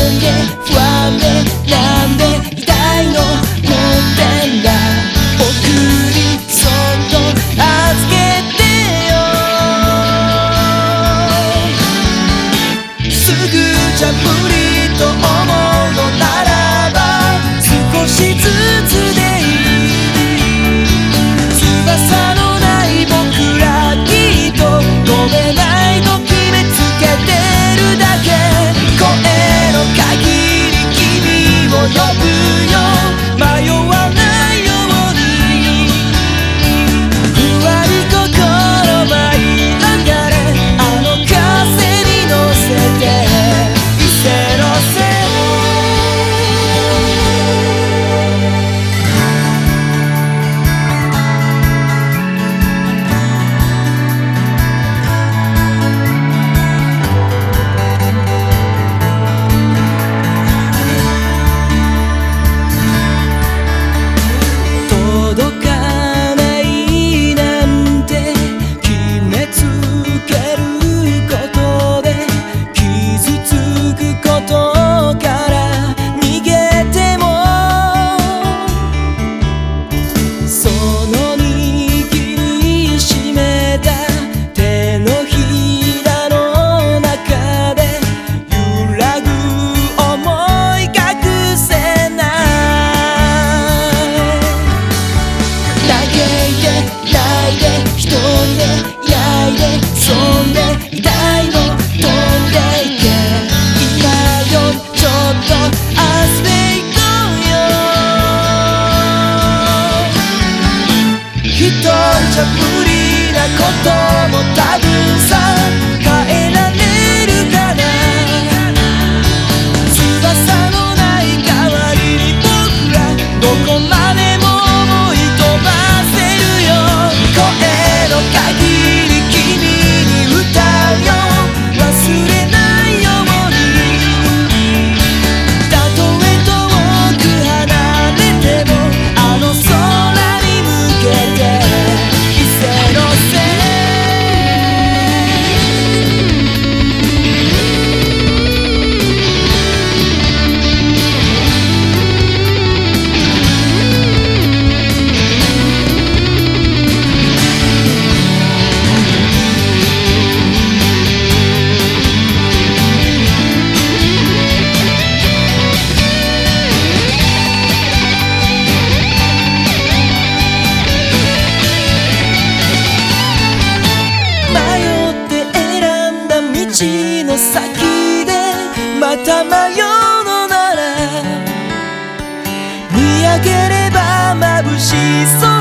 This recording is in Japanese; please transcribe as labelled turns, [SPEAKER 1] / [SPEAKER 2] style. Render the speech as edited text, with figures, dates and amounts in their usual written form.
[SPEAKER 1] んで不安でなんで痛いの持ってんだ僕にそっと預けてよすぐじゃ無理と思うのならば少しずつでいい翼のない僕らきっと飛べないと決めつけてるだけ声の限り君を呼ぶよ迷わないようにふわり心舞い上がれあの風に乗せて見せろせじゃ無理なことも多分さ変えられるかな翼のない代わりに僕らどこまでも思い飛ばせるよ声の限り君に歌うよ忘れないようにたとえ遠く離れてもあの空に向けて道の先でまた迷うのなら見上げれば眩しそう